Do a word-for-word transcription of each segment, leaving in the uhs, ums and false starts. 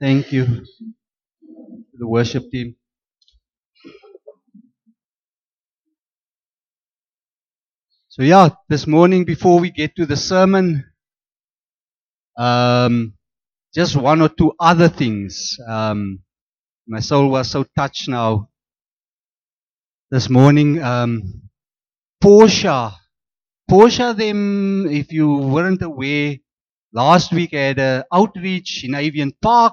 Thank you to the worship team. So yeah, this morning before we get to the sermon, um, just one or two other things. Um, my soul was so touched now this morning. Um, Portia, Portia, them, if you weren't aware, last week I had an outreach in Avian Park.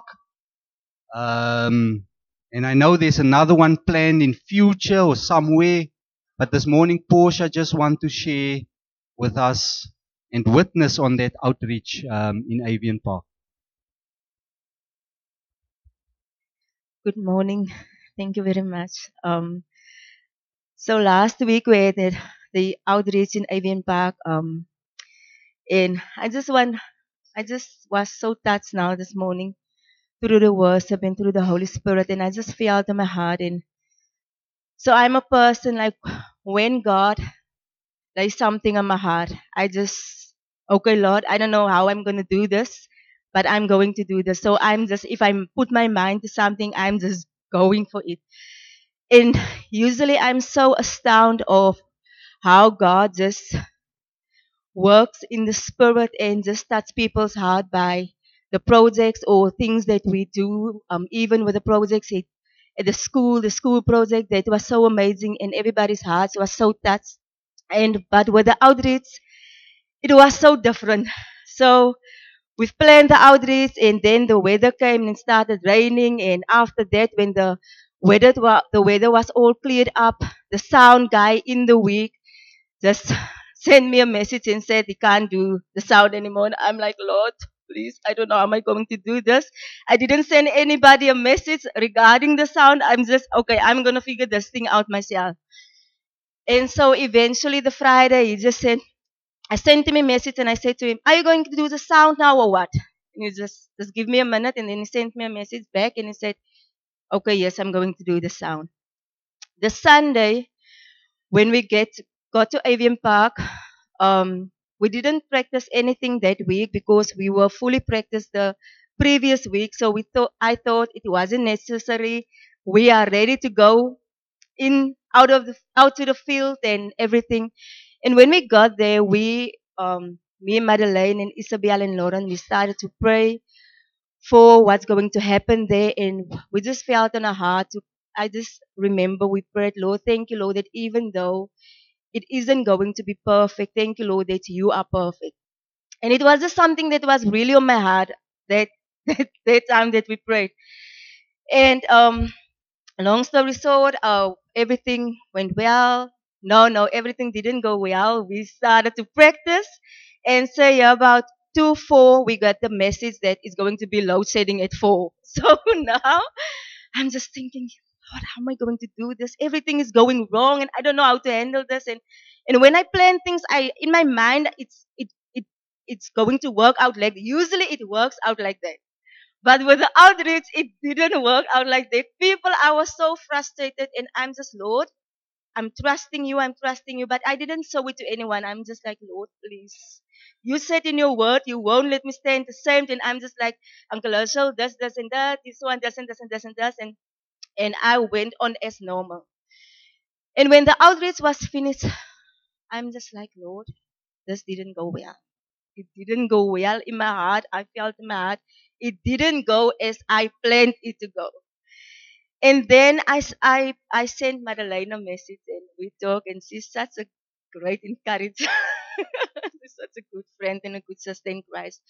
Um, and I know there's another one planned in future or somewhere. But this morning, Portia just want to share with us and witness on that outreach um, in Avian Park. Good morning. Thank you very much. Um, so last week we had the the outreach in Avian Park. Um, and I just want, I just was so touched now this morning through the worship and through the Holy Spirit, and I just felt in my heart. And so I'm a person like when God lays something on my heart, I just okay, Lord, I don't know how I'm gonna do this, but I'm going to do this. So I'm just if I put my mind to something, I'm just going for it. And usually I'm so astounded of how God just works in the spirit and just touch people's heart by the projects or things that we do. Um, even with the projects at, at the school, the school project that was so amazing and everybody's hearts was so touched. And but with the outreach, it was so different. So we've planned the outreach and then the weather came and started raining, and after that when the weather wa- the weather was all cleared up, the sound guy in the week just sent me a message and said he can't do the sound anymore. And I'm like, Lord, please, I don't know how am I going to do this. I didn't send anybody a message regarding the sound. I'm just okay, I'm gonna figure this thing out myself. And so eventually the Friday he just sent I sent him a message and I said to him, are you going to do the sound now or what? And he just, just give me a minute, and then he sent me a message back and he said, okay, yes, I'm going to do the sound. The Sunday, when we get got to Avian Park, um, we didn't practice anything that week because we were fully practiced the previous week. So we thought I thought it wasn't necessary. We are ready to go in out of the out to the field and everything. And when we got there, we um me and Madeleine and Isabel and Lauren, we started to pray for what's going to happen there, and we just felt in our heart to I just remember we prayed, Lord, thank you, Lord, that even though it isn't going to be perfect, thank you, Lord, that you are perfect. And it was just something that was really on my heart that that, that time that we prayed. And um long story short, uh, everything went well. No, no, everything didn't go well. We started to practice, and say about two four, we got the message that it's going to be load shedding at four. So now I'm just thinking, Lord, how am I going to do this? Everything is going wrong, and I don't know how to handle this. And and when I plan things, I in my mind, it's it it it's going to work out like usually it works out like that. But with the outreach, it didn't work out like that. People, I was so frustrated, and I'm just, Lord, I'm trusting you, I'm trusting you, but I didn't show it to anyone. I'm just like, Lord, please. You said in your word, you won't let me stand the same. And I'm just like, Uncle Herschel, this, this, and that, this one, this, and this, and this, and this. And, and I went on as normal. And when the outreach was finished, I'm just like, Lord, this didn't go well. It didn't go well in my heart. I felt in my heart. It didn't go as I planned it to go. And then I, s- I, I sent Madeleine a message and we talk, and she's such a great encourager. She's such a good friend and a good sister in Christ.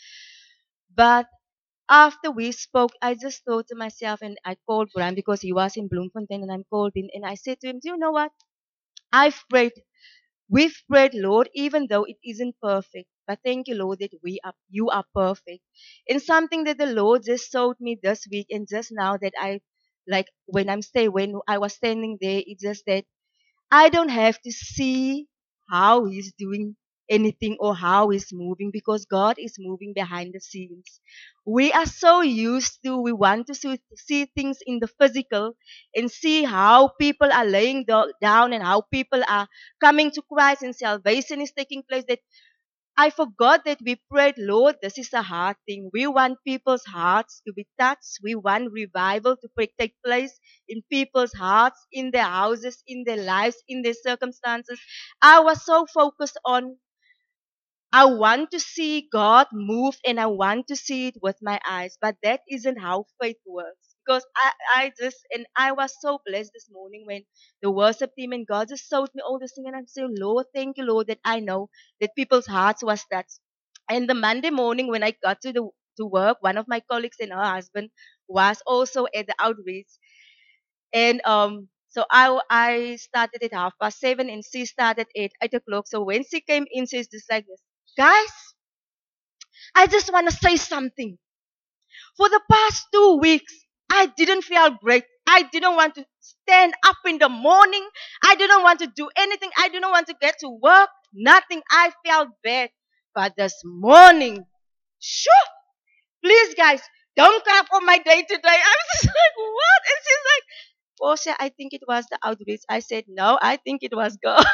But after we spoke, I just thought to myself, and I called Brian because he was in Bloemfontein, and I called him and I said to him, do you know what? I've prayed We've prayed, Lord, even though it isn't perfect. But thank you, Lord, that we are you are perfect. And something that the Lord just showed me this week and just now that I like when I'm stay when I was standing there, it's just that I don't have to see how he's doing anything or how he's moving because God is moving behind the scenes. We are so used to, we want to see, see things in the physical and see how people are laying do- down and how people are coming to Christ and salvation is taking place. That I forgot that we prayed, Lord, this is a hard thing. We want people's hearts to be touched. We want revival to take place in people's hearts, in their houses, in their lives, in their circumstances. I was so focused on I want to see God move and I want to see it with my eyes. But that isn't how faith works. Because I, I just, and I was so blessed this morning when the worship team and God just showed me all this thing. And I'm saying, Lord, thank you, Lord, that I know that people's hearts was touched. And the Monday morning when I got to the to work, one of my colleagues and her husband was also at the outreach. And um, so I I started at half past seven, and she started at eight o'clock. So when she came in, she's just like this, guys, I just want to say something. For the past two weeks, I didn't feel great. I didn't want to stand up in the morning. I didn't want to do anything. I didn't want to get to work. Nothing. I felt bad. But this morning, sure, please guys, don't clap on my day today. I was just like, what? And she's like, Portia, I think it was the outreach. I said, no, I think it was God.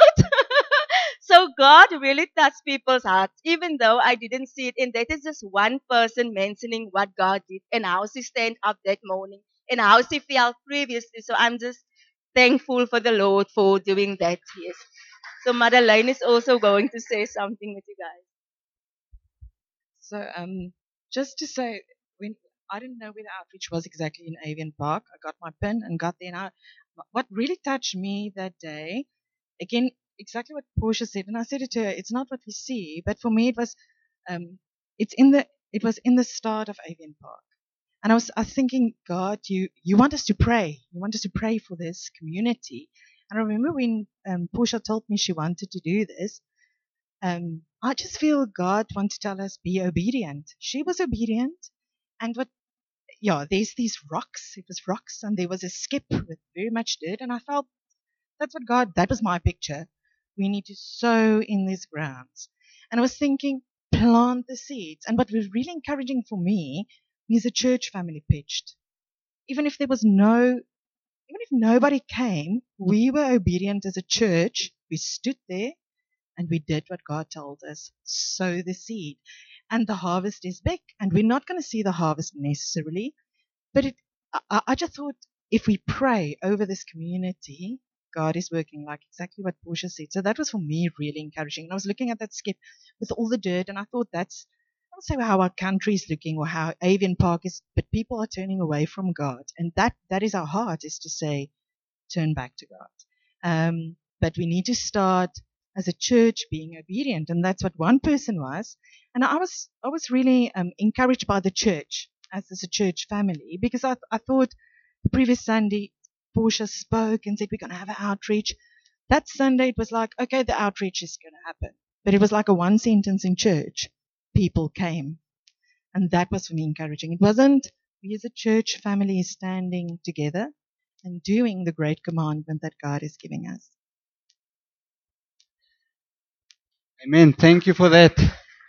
So God really touched people's hearts, even though I didn't see it. And that is just one person mentioning what God did and how she stand up that morning and how she felt previously. So I'm just thankful for the Lord for doing that. Yes. So Mother Lane is also going to say something with you guys. So, um, just to say, when I didn't know where the outreach was exactly in Avian Park, I got my pin and got there. And I, what really touched me that day, again, exactly what Portia said, and I said it to her. It's not what we see, but for me, it was, um, it's in the, it was in the start of Avian Park. And I was, I was thinking, God, you, you want us to pray. You want us to pray for this community. And I remember when um, Portia told me she wanted to do this, um, I just feel God wants to tell us, be obedient. She was obedient. And what, yeah, there's these rocks. It was rocks, and there was a skip with very much dirt. And I felt that's what God, that was my picture. We need to sow in these grounds. And I was thinking, plant the seeds. And what was really encouraging for me is a church family pitched. Even if there was no, even if nobody came, we were obedient as a church. We stood there and we did what God told us. Sow the seed. And the harvest is big. And we're not going to see the harvest necessarily. But it, I, I just thought, if we pray over this community, God is working, like exactly what Portia said. So that was for me really encouraging. And I was looking at that skip with all the dirt, and I thought that's, I don't say how our country is looking or how Avian Park is, but people are turning away from God. And that, that is our heart, is to say, turn back to God. Um, but we need to start as a church being obedient. And that's what one person was. And I was, I was really um, encouraged by the church as, as a church family, because I, I thought the previous Sunday, Portia spoke and said, we're going to have an outreach. That Sunday, it was like, okay, the outreach is going to happen. But it was like a one sentence in church. People came. And that was for me encouraging. It wasn't, we as a church family is standing together and doing the great commandment that God is giving us. Amen. Thank you for that.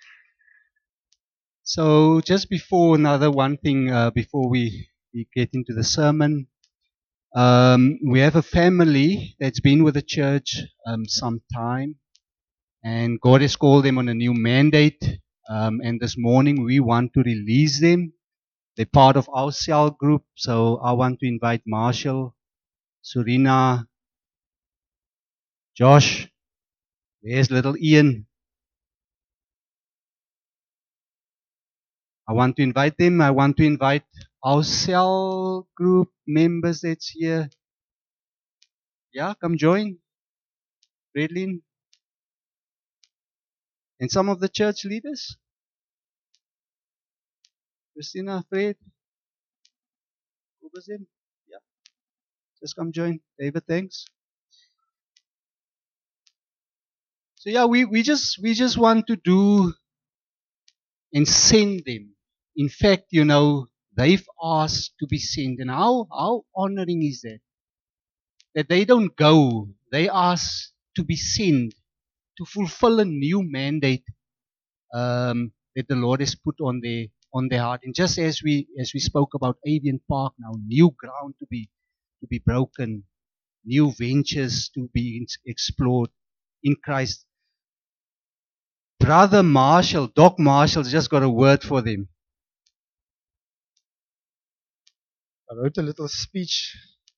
So just before another one thing, uh, before we, we get into the sermon, um, we have a family that's been with the church um, some time, and God has called them on a new mandate. Um, and this morning we want to release them. They're part of our cell group, so I want to invite Marshall, Surina, Josh. There's little Ian. I want to invite them. I want to invite our cell group members that's here. Yeah, come join. Redlin. And some of the church leaders. Christina, Fred. Who was in? Yeah. Just come join. David, thanks. So yeah, we, we just we just want to do and send them. In fact, you know, they've asked to be sent. And how, how honoring is that? That they don't go. They ask to be sent to fulfill a new mandate um, that the Lord has put on their on their heart. And just as we as we spoke about Avian Park now, new ground to be to be broken, new ventures to be explored in Christ. brother Marshall, Doc Marshall, just got a word for them. I wrote a little speech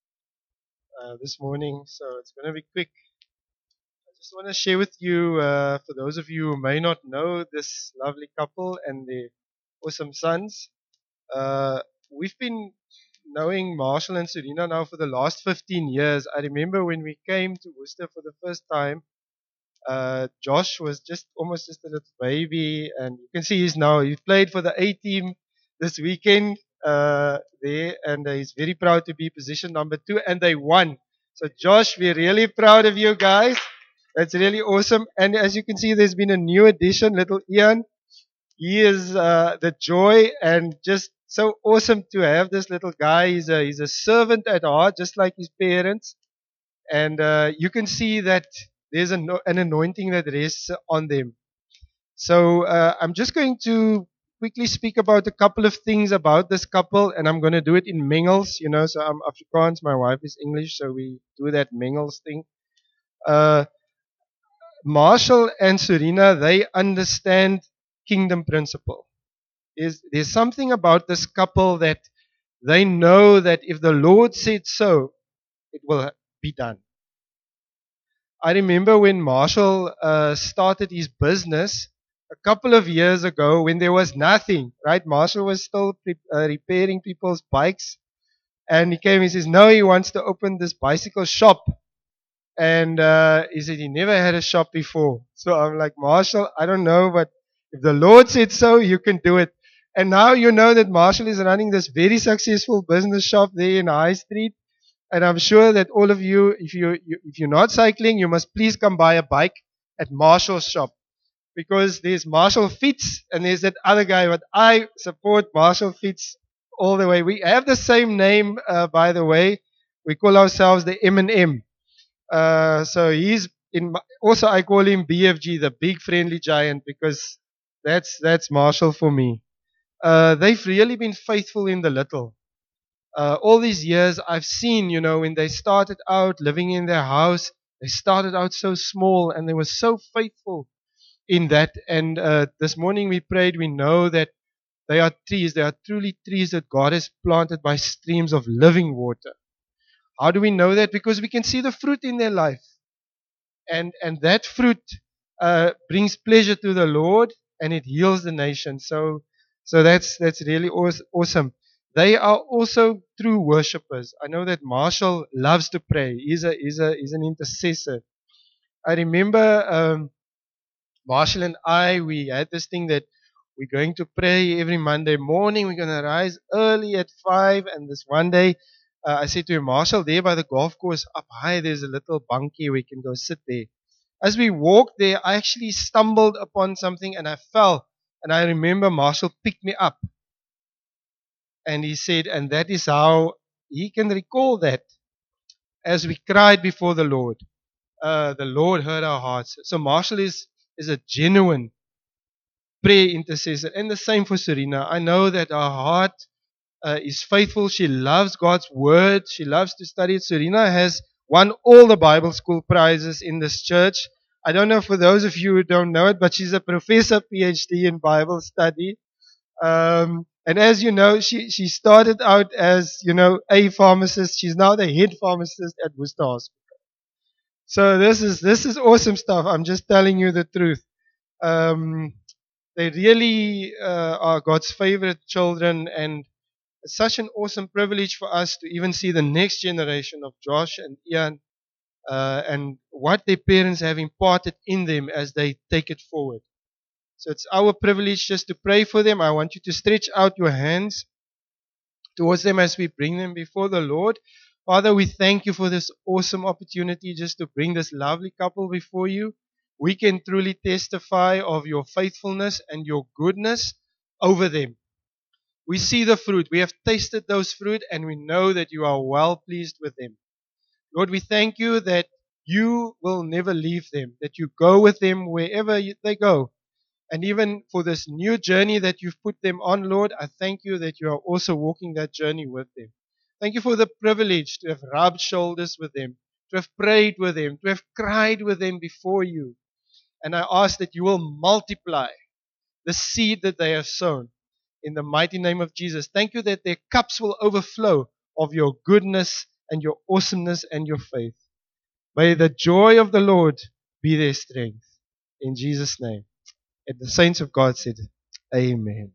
uh, this morning, so it's going to be quick. I just want to share with you, uh, for those of you who may not know this lovely couple and their awesome sons, uh, we've been knowing Marshall and Serena now for the last fifteen years. I remember when we came to Worcester for the first time, uh, Josh was just almost just a little baby, and you can see he's now, he played for the A team this weekend uh, there, and uh, he's very proud to be position number two, and they won. So Josh, we're really proud of you guys. That's really awesome. And as you can see, there's been a new addition, little Ian. He is uh, the joy, and just so awesome to have this little guy. He's a he's a servant at heart, just like his parents. And uh, you can see that there's an, an anointing that rests on them. So uh, I'm just going to quickly speak about a couple of things about this couple, and I'm going to do it in Mengels, you know. So I'm Afrikaans, my wife is English, so we do that Mengels thing. Uh, Marshall and Serena, they understand kingdom principle. There's, there's something about this couple that they know that if the Lord said so, it will be done. I remember when Marshall uh, started his business a couple of years ago when there was nothing, right? Marshall was still pre- uh, repairing people's bikes, and he came and says, no, he wants to open this bicycle shop. And uh, he said he never had a shop before. So I'm like, Marshall, I don't know, but if the Lord said so, you can do it. And now you know that Marshall is running this very successful business shop there in High Street. And I'm sure that all of you, if you, you if you're not cycling, you must please come buy a bike at Marshall's shop, because there's Marshall Fits and there's that other guy. But I support Marshall Fits all the way. We have the same name, uh, by the way. We call ourselves the M and M. Uh, so he's in. Also, I call him B F G, the Big Friendly Giant, because that's that's Marshall for me. Uh, they've really been faithful in the little. Uh, all these years, I've seen, you know, when they started out living in their house, they started out so small, and they were so faithful in that. And uh, this morning we prayed. We know that they are trees. They are truly trees that God has planted by streams of living water. How do we know that? Because we can see the fruit in their life. And, and that fruit uh, brings pleasure to the Lord, and it heals the nation. So, so that's, that's really awesome. They are also true worshippers. I know that Marshall loves to pray. He's a, he's a, he's an intercessor. I remember, um, Marshall and I, we had this thing that we're going to pray every Monday morning. We're going to rise early at five. And this one day, uh, I said to him, Marshall, there by the golf course up high, there's a little bunkie. We can go sit there. As we walked there, I actually stumbled upon something and I fell. And I remember Marshall picked me up. And he said, and that is how he can recall that. As we cried before the Lord, uh, the Lord heard our hearts. So Marshall is, is a genuine prayer intercessor. And the same for Serena. I know that her heart uh, is faithful. She loves God's word. She loves to study it. Serena has won all the Bible school prizes in this church. I don't know for those of you who don't know it, but she's a professor, P H D in Bible study. Um, and as you know, she, she started out as, you know, a pharmacist. She's now the head pharmacist at Worcester Hospital. So this is, this is awesome stuff. I'm just telling you the truth. Um, they really uh, are God's favorite children, and it's such an awesome privilege for us to even see the next generation of Josh and Ian uh, and what their parents have imparted in them as they take it forward. So it's our privilege just to pray for them. I want you to stretch out your hands towards them as we bring them before the Lord. Father, we thank you for this awesome opportunity just to bring this lovely couple before you. We can truly testify of your faithfulness and your goodness over them. We see the fruit. We have tasted those fruit, and we know that you are well pleased with them. Lord, we thank you that you will never leave them, that you go with them wherever they go. And even for this new journey that you've put them on, Lord, I thank you that you are also walking that journey with them. Thank you for the privilege to have rubbed shoulders with them, to have prayed with them, to have cried with them before you. And I ask that you will multiply the seed that they have sown in the mighty name of Jesus. Thank you that their cups will overflow of your goodness and your awesomeness and your faith. May the joy of the Lord be their strength. In Jesus' name. And the saints of God said, Amen.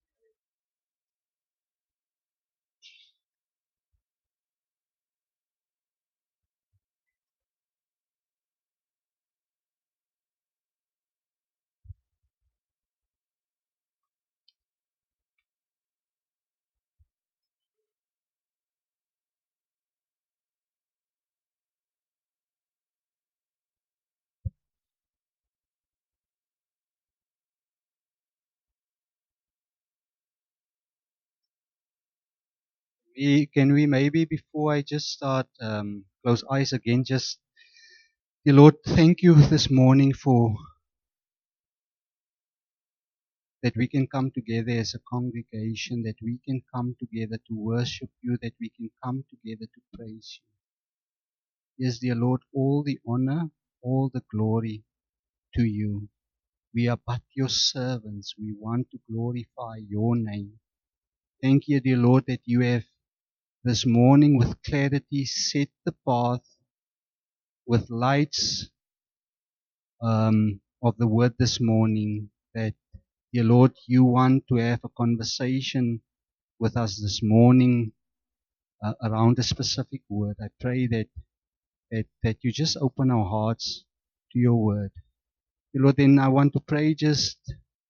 We, can we maybe, before I just start, um, close eyes again, just, dear Lord, thank you this morning for that we can come together as a congregation, that we can come together to worship you, that we can come together to praise you. Yes, dear Lord, all the honor, all the glory to you. We are but your servants. We want to glorify your name. Thank you, dear Lord, that you have this morning with clarity set the path with lights um, of the word this morning, that, dear Lord, you want to have a conversation with us this morning uh, around a specific word. I pray that, that that you just open our hearts to your word. Dear Lord, then I want to pray just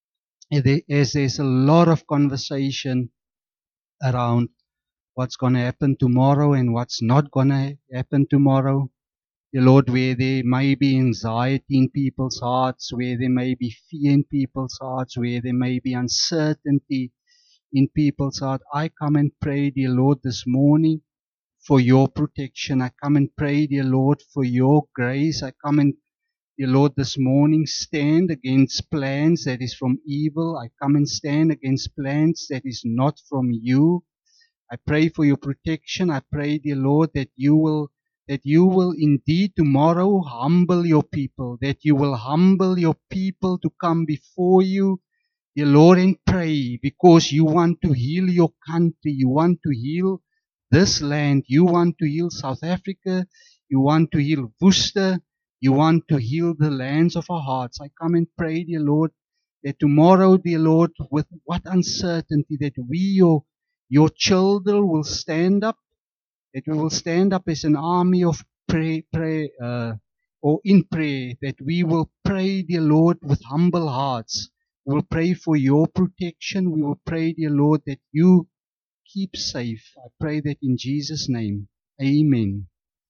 as there's a lot of conversation around what's going to happen tomorrow and what's not going to happen tomorrow. Dear Lord, where there may be anxiety in people's hearts, where there may be fear in people's hearts, where there may be uncertainty in people's heart, I come and pray, dear Lord, this morning for your protection. I come and pray, dear Lord, for your grace. I come and, dear Lord, this morning stand against plans that is from evil. I come and stand against plans that is not from you. I pray for your protection. I pray, dear Lord, that you will that you will indeed tomorrow humble your people, that you will humble your people to come before you, dear Lord, and pray, because you want to heal your country, you want to heal this land, you want to heal South Africa, you want to heal Worcester, you want to heal the lands of our hearts. I come and pray, dear Lord, that tomorrow, dear Lord, with what uncertainty, that we, your, your children, will stand up, that we will stand up as an army of pray, pray, uh, or in prayer, that we will pray, dear Lord, with humble hearts. We will pray for your protection. We will pray, dear Lord, that you keep safe. I pray that in Jesus' name. Amen.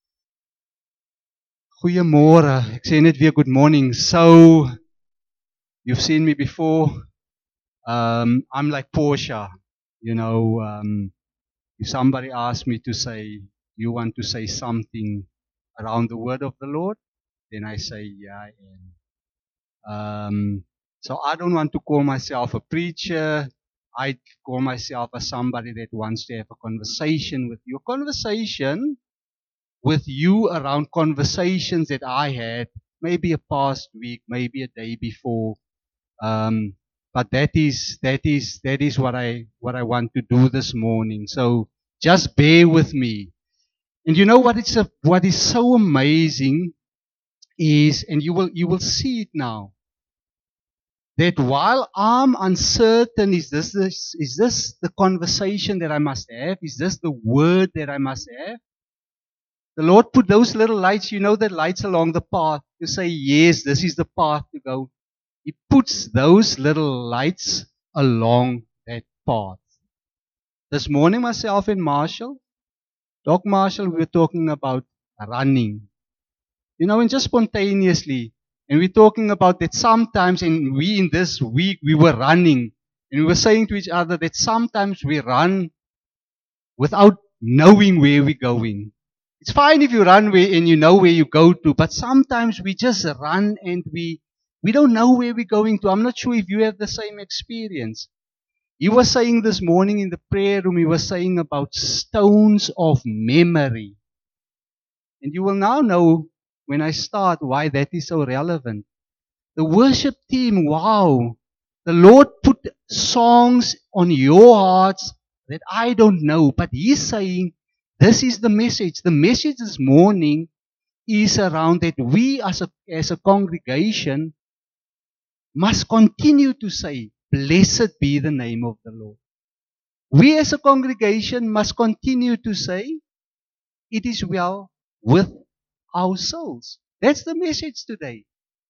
Goeiemôre. Ek sê net weer good morning. So, you've seen me before. Um, I'm like Portia. You know, um, if somebody asks me to say, you want to say something around the word of the Lord, then I say, yeah, I am. Um, so I don't want to call myself a preacher. I call myself as somebody that wants to have a conversation with you. A conversation with you around conversations that I had, maybe a past week, maybe a day before. Um, but that is, that is, that is what I, what I want to do this morning. So just bear with me. And you know what it's a, what is so amazing is, and you will, you will see it now, that while I'm uncertain, is this, this, is this the conversation that I must have? Is this the word that I must have? The Lord put those little lights, you know, the lights along the path to say, yes, this is the path to go. He puts those little lights along that path. This morning, myself and Marshall, Doc Marshall, we were talking about running. You know, and just spontaneously. And we're talking about that sometimes, and we in this week, we were running. And we were saying to each other that sometimes we run without knowing where we're going. It's fine if you run where, and you know where you go to, but sometimes we just run and we, we don't know where we're going to. I'm not sure if you have the same experience. He was saying this morning in the prayer room, he was saying about stones of memory. And you will now know when I start why that is so relevant. The worship team, wow. The Lord put songs on your hearts that I don't know, but He's saying, this is the message. The message this morning is around that we as a, as a congregation must continue to say, blessed be the name of the Lord. We as a congregation must continue to say, it is well with our souls. That's the message today.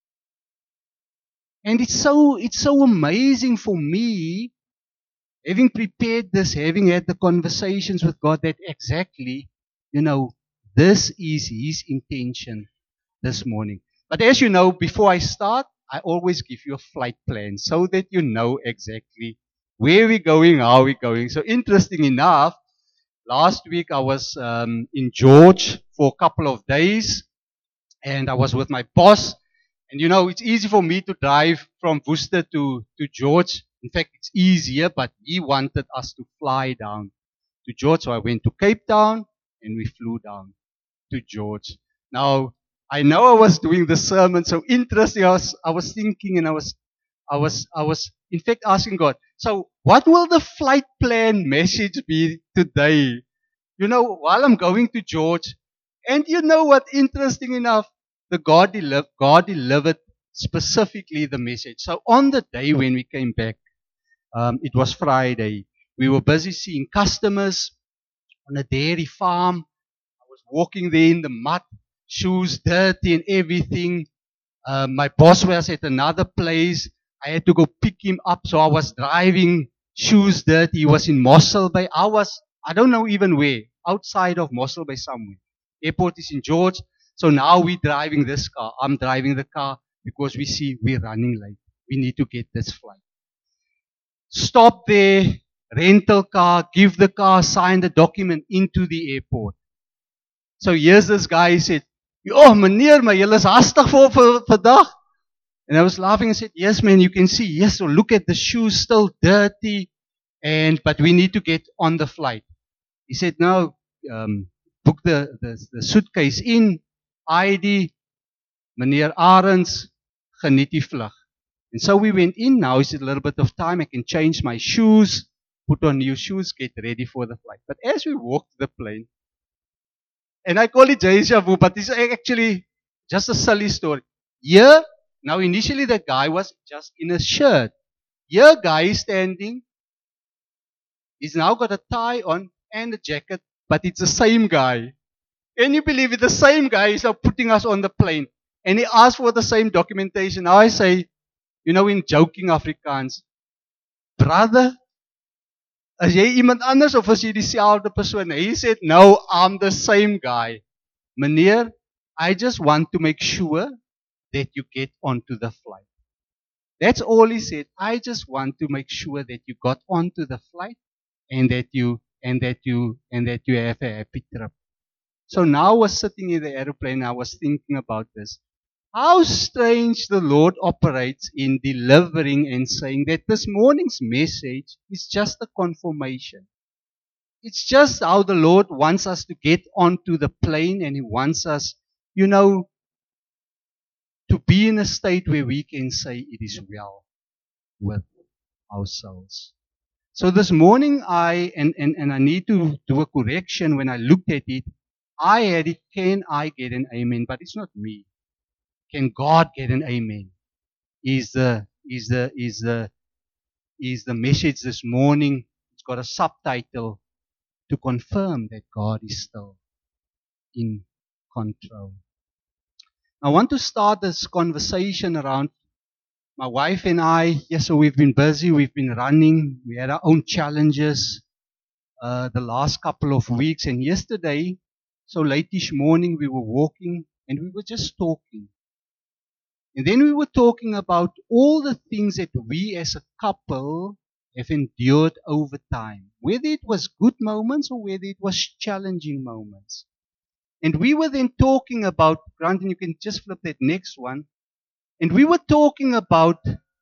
And it's so, it's so amazing for me, having prepared this, having had the conversations with God, that exactly, you know, this is His intention this morning. But as you know, before I start, I always give you a flight plan so that you know exactly where we're going, how we're going. So interesting enough, last week I was um, in George for a couple of days, and I was with my boss. And you know, it's easy for me to drive from Worcester to, to George. In fact, it's easier, but he wanted us to fly down to George. So I went to Cape Town and we flew down to George. Now, I know I was doing the sermon so interesting. I was, I was thinking and I was, I was, I was in fact asking God, so what will the flight plan message be today? You know, while I'm going to George. And you know what, interesting enough, the God, deliv- God delivered specifically the message. So on the day when we came back, um, it was Friday, we were busy seeing customers on a dairy farm. I was walking there in the mud, shoes dirty and everything. Uh, my boss was at another place. I had to go pick him up, so I was driving, shoes dirty. He was in Mossel Bay. I was, I don't know even where, outside of Mossel Bay somewhere. Airport is in George. So now we're driving this car. I'm driving the car because we see we're running late. We need to get this flight. Stop there, rental car, give the car, sign the document into the airport. So here's this guy, he said, oh, meneer, maar julle is hastig vir vir vandag. And I was laughing and said, yes, man, you can see. Yes, so look at the shoes, still dirty. And, but we need to get on the flight. He said, no, um, book the, the, the suitcase in, I D, meneer Arends, geniet die vlug. And so we went in. Now is a little bit of time. I can change my shoes, put on new shoes, get ready for the flight. But as we walked the plane, and I call it deja vu, but it's actually just a silly story. Here, now initially the guy was just in a shirt. Here, guy is standing. He's now got a tie on and a jacket, but it's the same guy. Can you believe it? The same guy is now putting us on the plane. And he asked for the same documentation. Now I say, you know, in joking Afrikaans, brother, is jy iemand anders of is jy dieselfde persoon? He said, no, I'm the same guy. Meneer, I just want to make sure that you get onto the flight. That's all he said. I just want to make sure that you got onto the flight and that you and that you and that you have a happy trip. So now I was sitting in the aeroplane, I was thinking about this. How strange the Lord operates in delivering and saying that this morning's message is just a confirmation. It's just how the Lord wants us to get onto the plane, and He wants us, you know, to be in a state where we can say it is well with our souls. So this morning I, and, and, and I need to do a correction when I looked at it. I had it, can I get an amen? But it's not me. Can God get an amen? Is the, is the, is the, is the message this morning. It's got a subtitle to confirm that God is still in control. I want to start this conversation around my wife and I. Yes, so we've been busy, we've been running, we had our own challenges uh, the last couple of weeks. And yesterday, so late-ish morning, we were walking and we were just talking. And then we were talking about all the things that we as a couple have endured over time, whether it was good moments or whether it was challenging moments. And we were then talking about, Grant, and you can just flip that next one. And we were talking about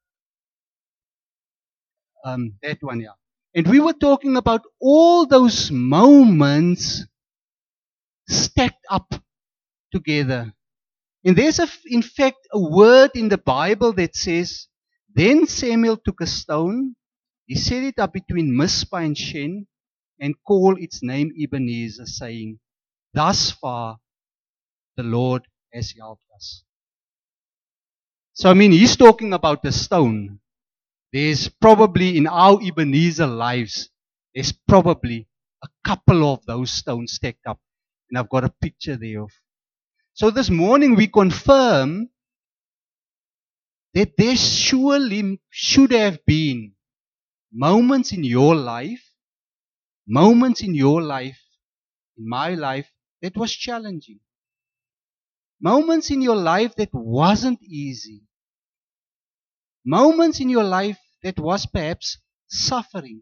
um, that one, yeah. And we were talking about all those moments stacked up together. And there's, a, in fact, a word in the Bible that says, then Samuel took a stone, he set it up between Mizpah and Shen, and called its name Ebenezer, saying, thus far the Lord has helped us. So, I mean, he's talking about the stone. There's probably in our Ebenezer lives, there's probably a couple of those stones stacked up. And I've got a picture thereof. So this morning we confirm that there surely should have been moments in your life, moments in your life, in my life, that was challenging. Moments in your life that wasn't easy. Moments in your life that was perhaps suffering.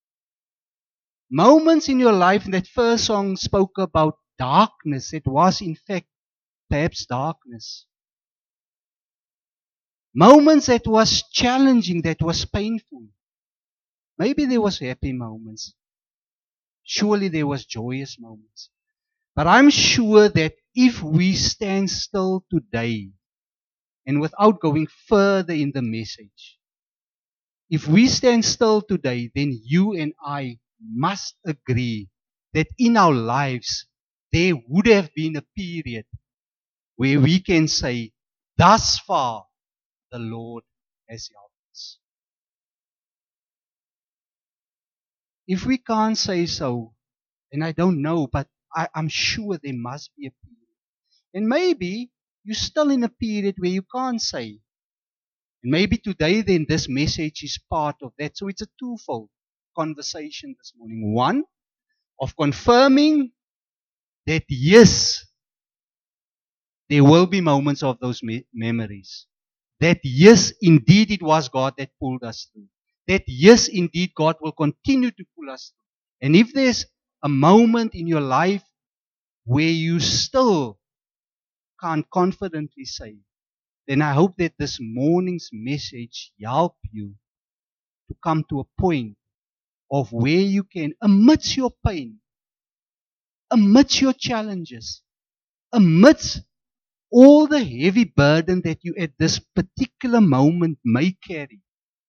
Moments in your life, that first song spoke about darkness. It was in fact perhaps darkness. Moments that was challenging, that was painful. Maybe there was happy moments. Surely there was joyous moments. But I'm sure that if we stand still today, and without going further in the message, if we stand still today, then you and I must agree that in our lives, there would have been a period where we can say, thus far, the Lord has helped us. If we can't say so, then I don't know, but I, I'm sure there must be a period. And maybe you're still in a period where you can't say. And maybe today then this message is part of that. So it's a twofold conversation this morning. One, of confirming that yes, there will be moments of those me- memories. That yes, indeed it was God that pulled us through. That yes, indeed God will continue to pull us through. And if there's a moment in your life where you still can't confidently say, then I hope that this morning's message help you to come to a point of where you can, amidst your pain, amidst your challenges, amidst all the heavy burden that you at this particular moment may carry,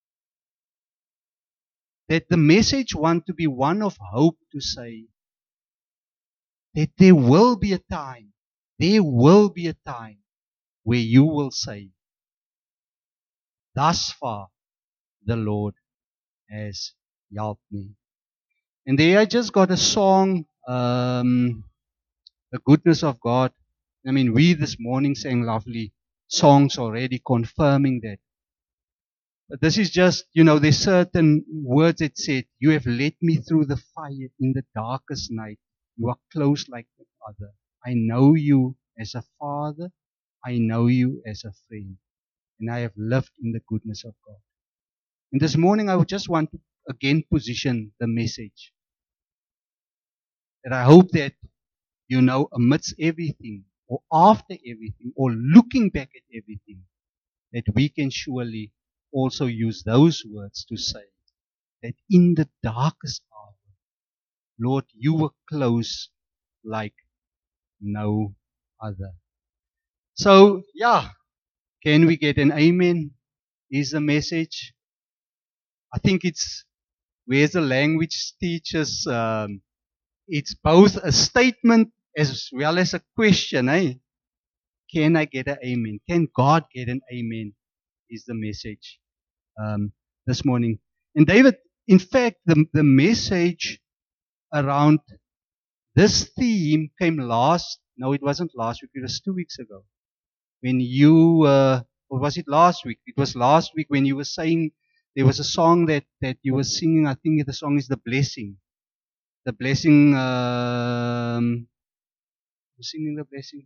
that the message want to be one of hope, to say that there will be a time, there will be a time where you will say, thus far the Lord has helped me. And there I just got a song, um, The Goodness of God. I mean, we this morning sang lovely songs already confirming that. But this is just, you know, there's certain words that said, you have led me through the fire in the darkest night. You are close like no other. I know you as a father. I know you as a friend. And I have lived in the goodness of God. And this morning I would just want to again position the message. That I hope that, you know, amidst everything, or after everything, or looking back at everything, that we can surely also use those words to say that in the darkest hour, Lord, you were close like no other. So, yeah, can we get an amen? Is the message? I think it's, where's the language teachers, um, it's both a statement as well as a question, eh? Can I get an amen? Can God get an amen? Is the message um, this morning. And David, in fact, the, the message around this theme came last, no, it wasn't last week, it was two weeks ago. When you, uh, or was it last week? It was last week when you were saying, there was a song that, that you were singing, I think the song is The Blessing. The Blessing, um, singing The Blessing.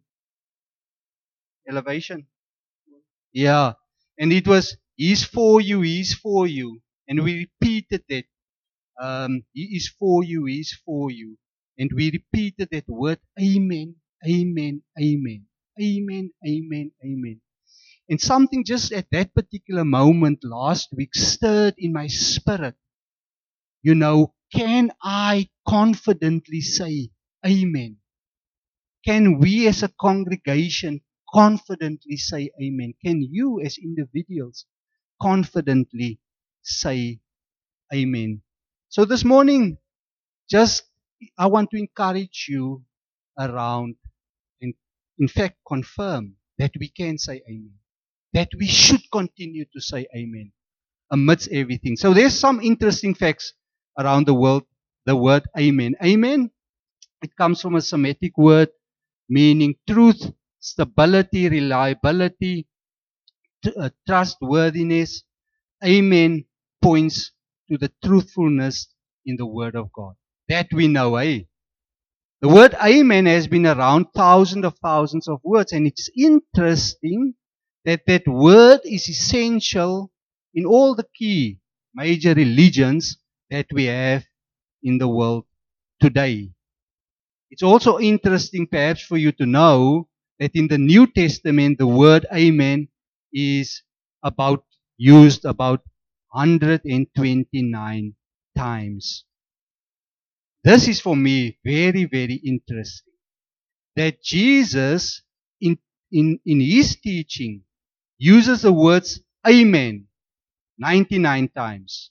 Elevation. Yeah. And it was, He's for you, He's for you. And we repeated that. Um, he is for you, He is for you. And we repeated that word, Amen, Amen, Amen. Amen, Amen, Amen. And something just at that particular moment last week stirred in my spirit. You know, can I confidently say Amen? Can we as a congregation confidently say amen? Can you as individuals confidently say amen? So this morning, just I want to encourage you around and in fact confirm that we can say amen. That we should continue to say amen amidst everything. So there's some interesting facts around the world, the word amen. Amen, it comes from a Semitic word meaning truth, stability, reliability, t- uh, trustworthiness. Amen points to the truthfulness in the word of God. That we know, eh? The word amen has been around thousands of thousands of words, and it's interesting that that word is essential in all the key major religions that we have in the world today. It's also interesting perhaps for you to know that in the New Testament the word amen is about used about one hundred twenty-nine times. This is for me very, very interesting. That Jesus in, in, in his teaching uses the words amen ninety-nine times.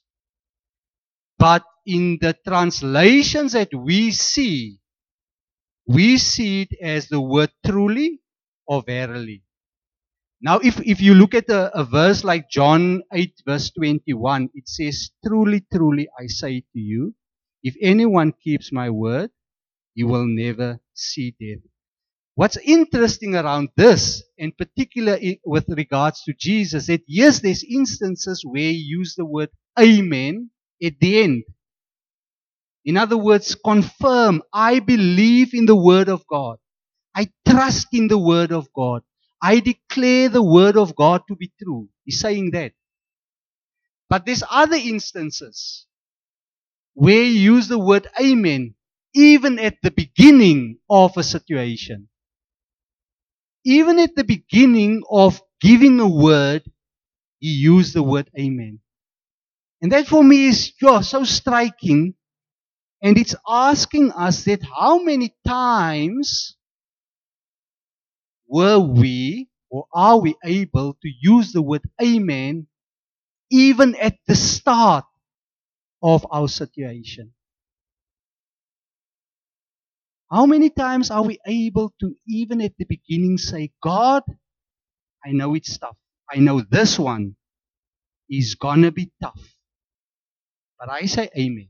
But in the translations that we see, we see it as the word truly or verily. Now, if, if you look at a, a verse like John eight verse twenty-one, it says, truly, truly, I say to you, if anyone keeps my word, he will never see death. What's interesting around this, in particular with regards to Jesus, that yes, there's instances where he used the word amen at the end. In other words, confirm, I believe in the word of God. I trust in the word of God. I declare the word of God to be true. He's saying that. But there's other instances where he used the word amen even at the beginning of a situation. Even at the beginning of giving a word, he used the word amen. And that for me is yeah, so striking. And it's asking us that how many times were we or are we able to use the word amen even at the start of our situation? How many times are we able to even at the beginning say, God, I know it's tough. I know this one is gonna be tough. But I say amen.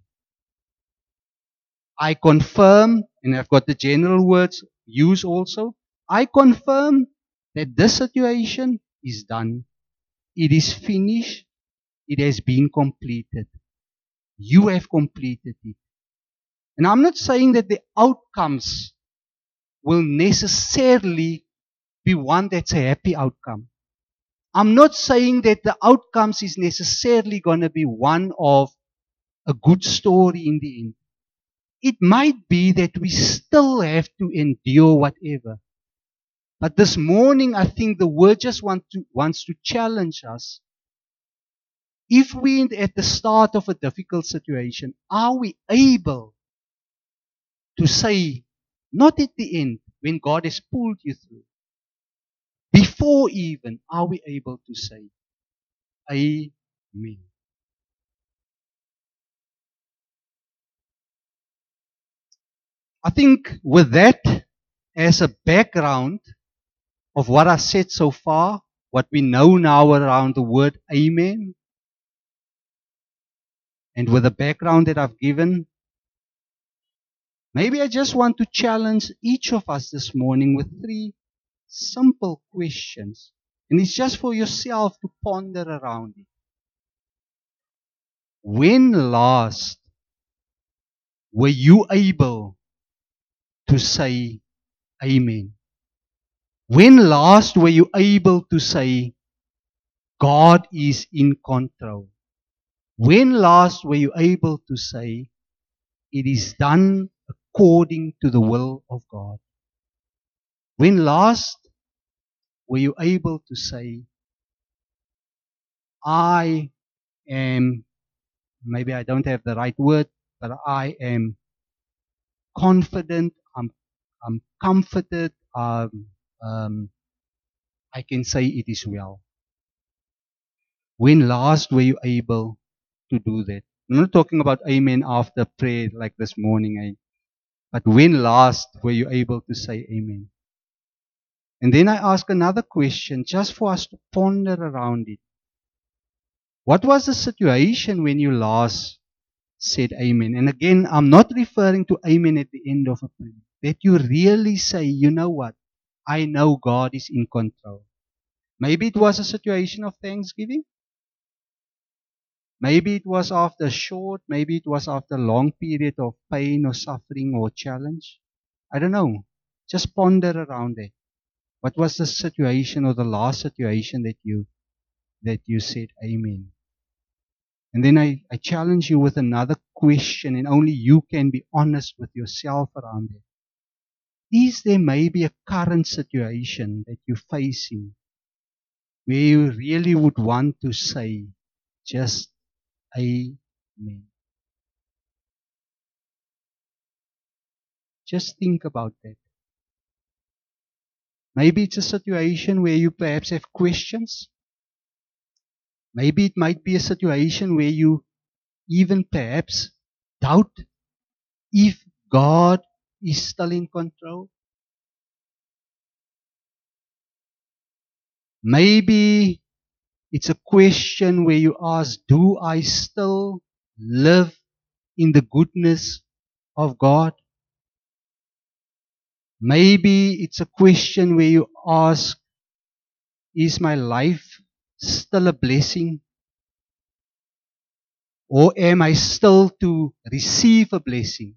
I confirm, and I've got the general words used also. I confirm that this situation is done. It is finished. It has been completed. You have completed it. And I'm not saying that the outcomes will necessarily be one that's a happy outcome. I'm not saying that the outcomes is necessarily going to be one of a good story in the end. It might be that we still have to endure whatever. But this morning, I think the word just want to, wants to challenge us. If we at the start of a difficult situation, are we able to say, not at the end, when God has pulled you through, before even, are we able to say, amen? I think with that as a background of what I said so far, what we know now around the word amen, and with the background that I've given, maybe I just want to challenge each of us this morning with three simple questions. And it's just for yourself to ponder around it. When last were you able to say amen? When last were you able to say, God is in control? When last were you able to say, it is done according to the will of God? When last were you able to say, I am, maybe I don't have the right word, but I am confident, I'm, I'm comforted, I'm, um, I can say it is well. When last were you able to do that? I'm not talking about amen after prayer like this morning, eh? But when last were you able to say amen? And then I ask another question just for us to ponder around it. What was the situation when you last said amen? And again, I'm not referring to amen at the end of a prayer. That you really say, you know what? I know God is in control. Maybe it was a situation of thanksgiving. Maybe it was after a short, maybe it was after a long period of pain or suffering or challenge. I don't know. Just ponder around it. What was the situation or the last situation that you that you said amen? And then I, I challenge you with another question, and only you can be honest with yourself around it. Is there maybe a current situation that you're facing where you really would want to say just amen? Just think about that. Maybe it's a situation where you perhaps have questions. Maybe it might be a situation where you even perhaps doubt if God is still in control. Maybe it's a question where you ask, do I still live in the goodness of God? Maybe it's a question where you ask, is my life still a blessing? Or am I still to receive a blessing?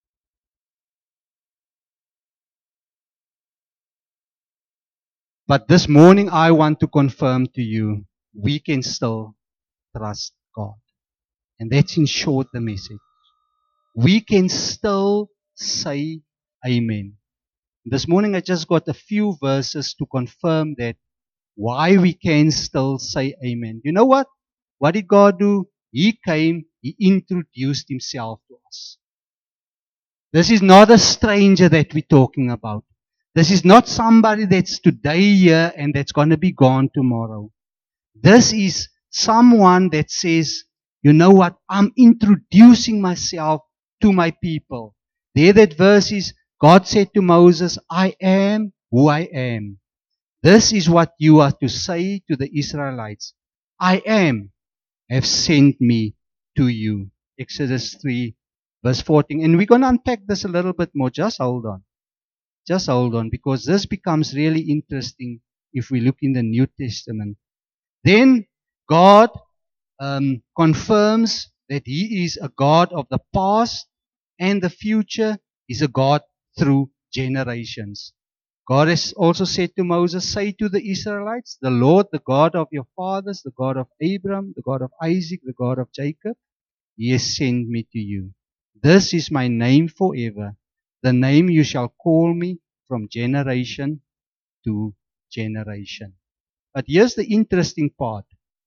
But this morning I want to confirm to you, we can still trust God. And that's in short the message. We can still say amen. This morning I just got a few verses to confirm that why we can still say amen. You know what? What did God do? He came, He introduced Himself to us. This is not a stranger that we're talking about. This is not somebody that's today here and that's going to be gone tomorrow. This is someone that says, you know what? I'm introducing myself to my people. There that verse is, God said to Moses, I am who I am. This is what you are to say to the Israelites. I am, have sent me to you. Exodus three, verse fourteen. And we're going to unpack this a little bit more. Just hold on. Just hold on, because this becomes really interesting if we look in the New Testament. Then God um, confirms that He is a God of the past and the future. He's a God through generations. God has also said to Moses, say to the Israelites, the Lord, the God of your fathers, the God of Abraham, the God of Isaac, the God of Jacob, He has sent me to you. This is my name forever, the name you shall call me from generation to generation. But here's the interesting part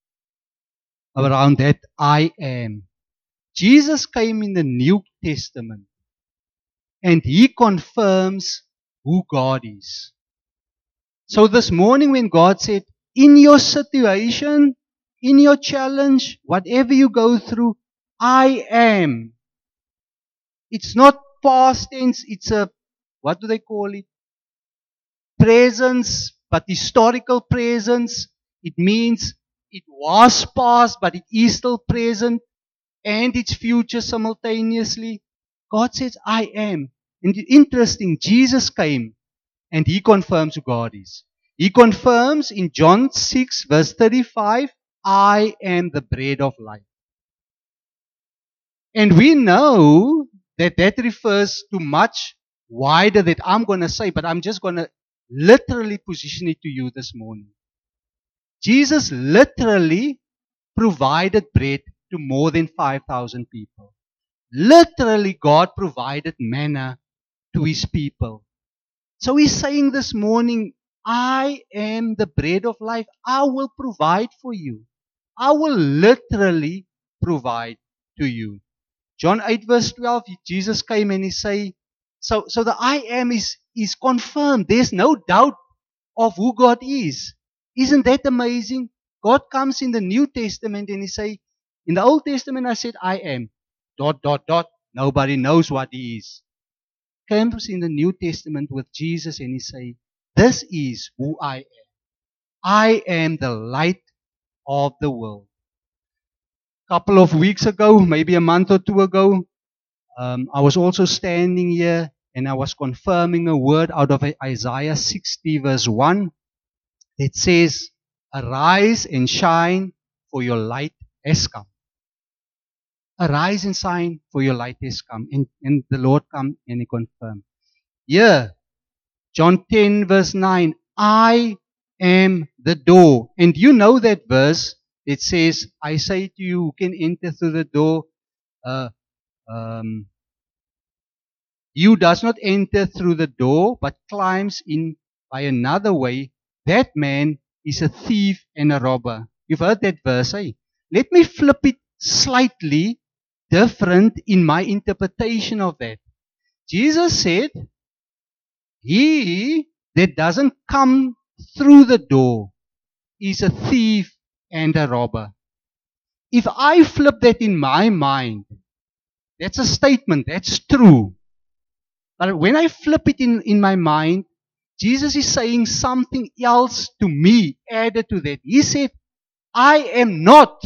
around that I am. Jesus came in the New Testament and He confirms who God is. So this morning when God said, in your situation, in your challenge, whatever you go through, I am. It's not past tense, it's a, what do they call it? Presence, but historical presence. It means it was past, but it is still present, and it's future simultaneously. God says, I am. And interesting, Jesus came and He confirms who God is. He confirms in John six verse thirty-five, I am the bread of life. And we know that that refers to much wider that I'm going to say, but I'm just going to literally position it to you this morning. Jesus literally provided bread to more than five thousand people. Literally, God provided manna to His people. So He's saying this morning, I am the bread of life. I will provide for you. I will literally provide to you. John eight verse twelve, Jesus came and He say, so, so the I am is, is confirmed. There's no doubt of who God is. Isn't that amazing? God comes in the New Testament and He say, in the Old Testament I said, I am, dot, dot, dot. Nobody knows what He is. Comes in the New Testament with Jesus and He say, this is who I am. I am the light of the world. A couple of weeks ago, maybe a month or two ago, um, I was also standing here and I was confirming a word out of Isaiah sixty verse one. It says, arise and shine, for your light has come. Arise and shine, for your light has come. And, and the Lord come and He confirmed. Here, John ten verse nine, I am the door. And you know that verse. It says, I say to you, who can enter through the door, uh, um, you does not enter through the door, but climbs in by another way. That man is a thief and a robber. You've heard that verse, eh? Let me flip it slightly different in my interpretation of that. Jesus said, he that doesn't come through the door is a thief and a robber. If I flip that in my mind, that's a statement, that's true. But when I flip it in, in my mind, Jesus is saying something else to me added to that. He said, I am not,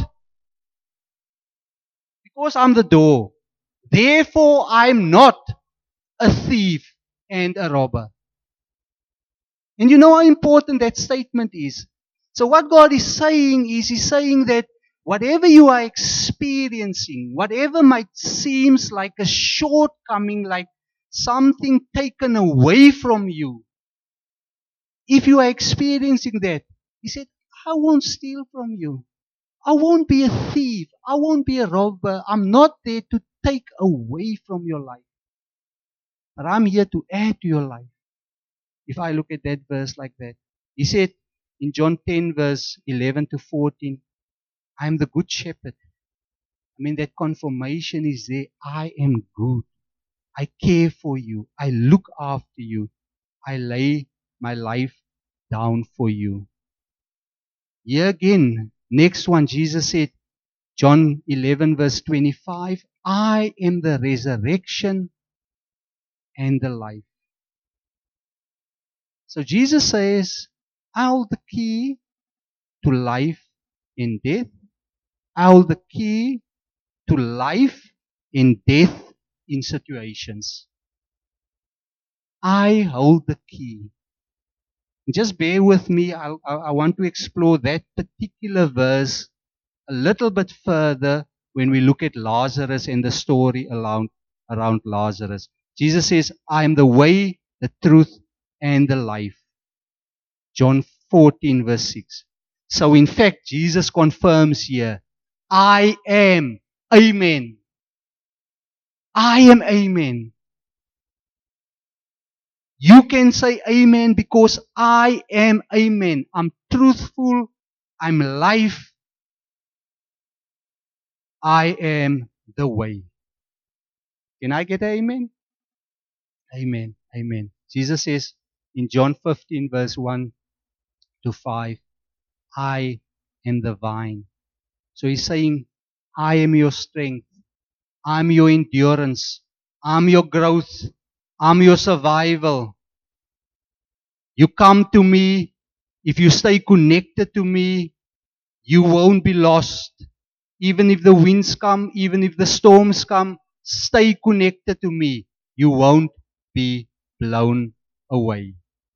because I'm the door. Therefore, I'm not a thief and a robber. And you know how important that statement is. So what God is saying is, He's saying that whatever you are experiencing, whatever might seems like a shortcoming, like something taken away from you, if you are experiencing that, He said, I won't steal from you. I won't be a thief. I won't be a robber. I'm not there to take away from your life. But I'm here to add to your life. If I look at that verse like that. He said in John ten verse eleven to fourteen, I am the good shepherd. I mean, that confirmation is there. I am good. I care for you. I look after you. I lay my life down for you. Here again, next one, Jesus said, John eleven verse twenty-five, I am the resurrection and the life. So Jesus says, I hold the key to life and death. I hold the key to life and death in situations. I hold the key. Just bear with me. I, I, I want to explore that particular verse a little bit further when we look at Lazarus and the story around, around Lazarus. Jesus says, I am the way, the truth, and the life. John fourteen verse six. So in fact, Jesus confirms here, I am Amen. I am Amen. You can say Amen because I am Amen. I'm truthful. I'm life. I am the way. Can I get Amen? Amen. Amen. Jesus says in John fifteen verse one to five, I am the vine. So He's saying, I am your strength. I'm your endurance. I'm your growth. I'm your survival. You come to me. If you stay connected to me, you won't be lost. Even if the winds come, even if the storms come, stay connected to me. You won't be blown away.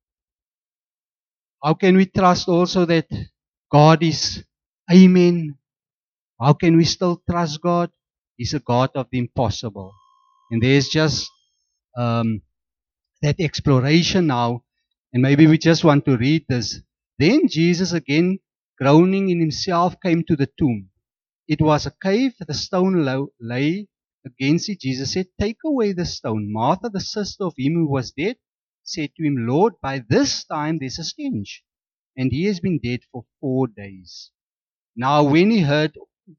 How can we trust also that God is Amen? How can we still trust God? He's a God of the impossible. And there's just um, that exploration now. And maybe we just want to read this. Then Jesus, again groaning in himself, came to the tomb. It was a cave, the stone low, lay against it. Jesus said, take away the stone. Martha, the sister of him who was dead, said to him, Lord, by this time there's a stench, and he has been dead for four days. Now when he heard,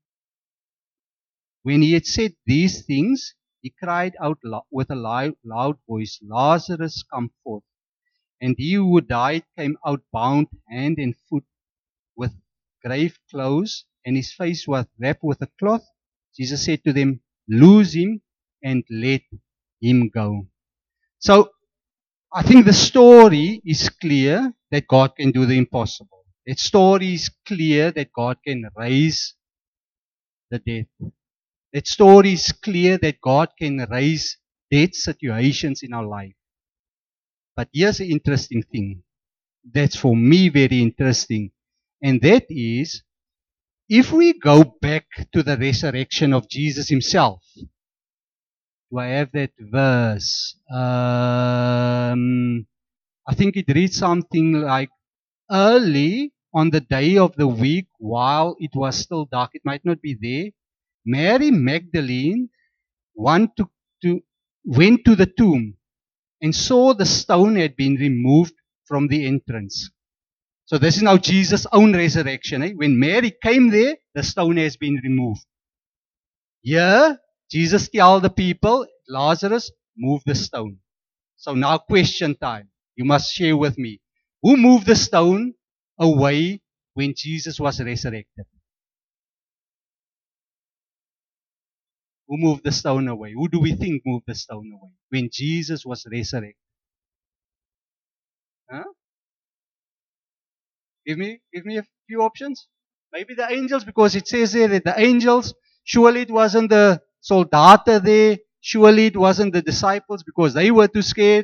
when he had said these things, he cried out lo- with a loud, loud voice, Lazarus, come forth. And he who died came out bound hand and foot with grave clothes, and his face was wrapped with a cloth. Jesus said to them, loose him and let him go. So, I think the story is clear that God can do the impossible. The story is clear that God can raise the dead. That story is clear that God can raise dead situations in our life. But here's the interesting thing. That's for me very interesting. And that is, if we go back to the resurrection of Jesus himself, do I have that verse? Um, I think it reads something like, early on the day of the week, while it was still dark, it might not be there, Mary Magdalene want to, to, went to the tomb and saw the stone had been removed from the entrance. So this is now Jesus' own resurrection. Eh? When Mary came there, the stone has been removed. Here, Jesus tells the people, Lazarus, move the stone. So now question time. You must share with me. Who moved the stone away when Jesus was resurrected? Who moved the stone away? Who do we think moved the stone away when Jesus was resurrected? Huh? Give me, give me a few options. Maybe the angels, because it says there that the angels, surely it wasn't the soldata there, surely it wasn't the disciples because they were too scared.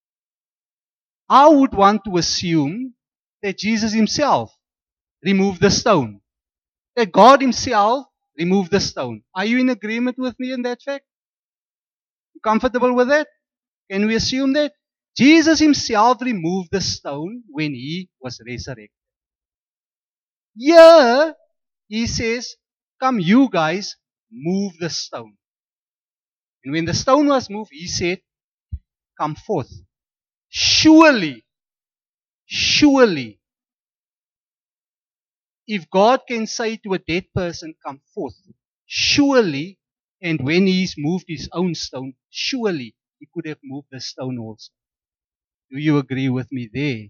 I would want to assume that Jesus himself removed the stone. That God himself removed the stone. Are you in agreement with me in that fact? You comfortable with that? Can we assume that? Jesus himself removed the stone when he was resurrected. Here, he says, come you guys, move the stone. And when the stone was moved, he said, come forth. Surely, surely, if God can say to a dead person, come forth, surely, and when he's moved his own stone, surely he could have moved the stone also. Do you agree with me there?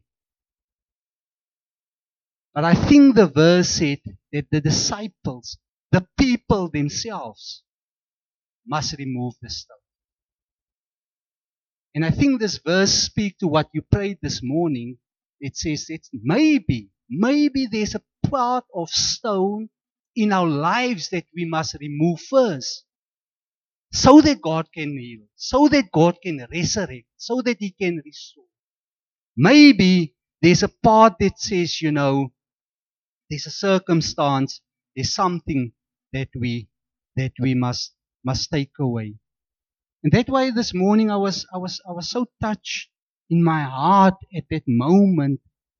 But I think the verse said that the disciples, the people themselves, must remove the stone. And I think this verse speaks to what you prayed this morning. It says that maybe, maybe there's a part of stone in our lives that we must remove first. So that God can heal. So that God can resurrect. So that He can restore. Maybe there's a part that says, you know, there's a circumstance, there's something that we that we must must take away. And that's why this morning I was I was I was so touched in my heart at that moment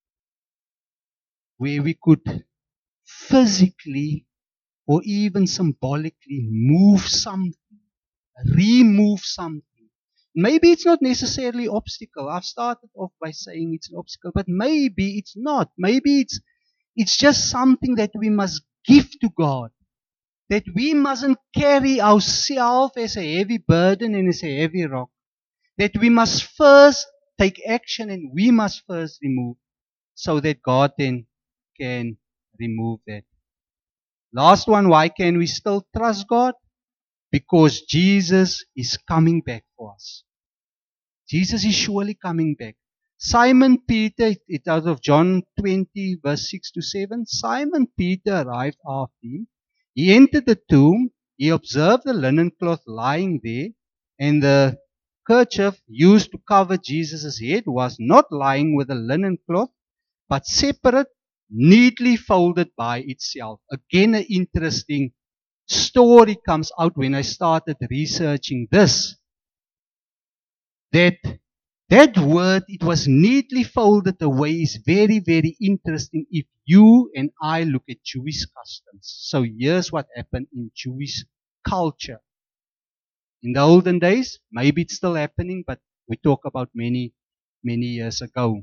where we could physically or even symbolically move something, remove something. Maybe it's not necessarily obstacle. I've started off by saying it's an obstacle, but maybe it's not. Maybe it's it's just something that we must give to God. That we mustn't carry ourselves as a heavy burden and as a heavy rock. That we must first take action and we must first remove so that God then can remove that. Last one, why can we still trust God? Because Jesus is coming back for us. Jesus is surely coming back. Simon Peter, it's out of John twenty verse six to seven. Simon Peter arrived after him. He entered the tomb. He observed the linen cloth lying there, and the kerchief used to cover Jesus' head was not lying with the linen cloth, but separate, neatly folded by itself. Again, an interesting story comes out when I started researching this. That that word, it was neatly folded away, is very, very interesting if you and I look at Jewish customs. So here's what happened in Jewish culture. In the olden days, maybe it's still happening, but we talk about many, many years ago.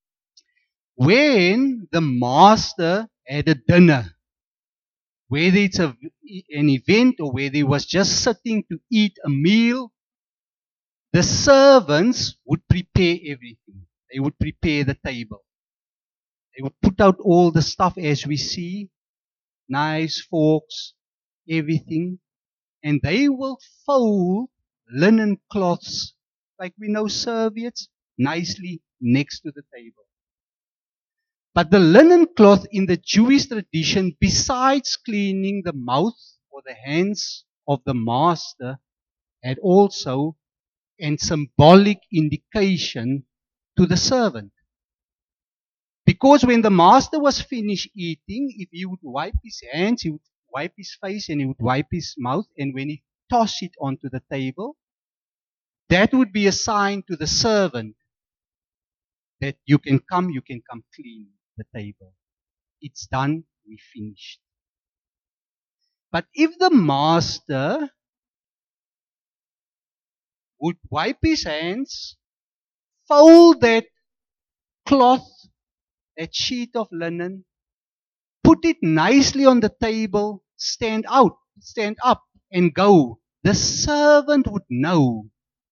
When the master had a dinner, whether it's a, an event or whether he was just sitting to eat a meal, the servants would prepare everything. They would prepare the table. They would put out all the stuff as we see, knives, forks, everything. And they will fold linen cloths, like we know serviettes, nicely next to the table. But the linen cloth in the Jewish tradition, besides cleaning the mouth or the hands of the master, had also a symbolic indication to the servant. Because when the master was finished eating, if he would wipe his hands, he would wipe his face and he would wipe his mouth, and when he tossed it onto the table, that would be a sign to the servant that you can come, you can come clean the table. It's done, we finished. But if the master would wipe his hands, fold that cloth, that sheet of linen, put it nicely on the table, stand out, stand up and go, the servant would know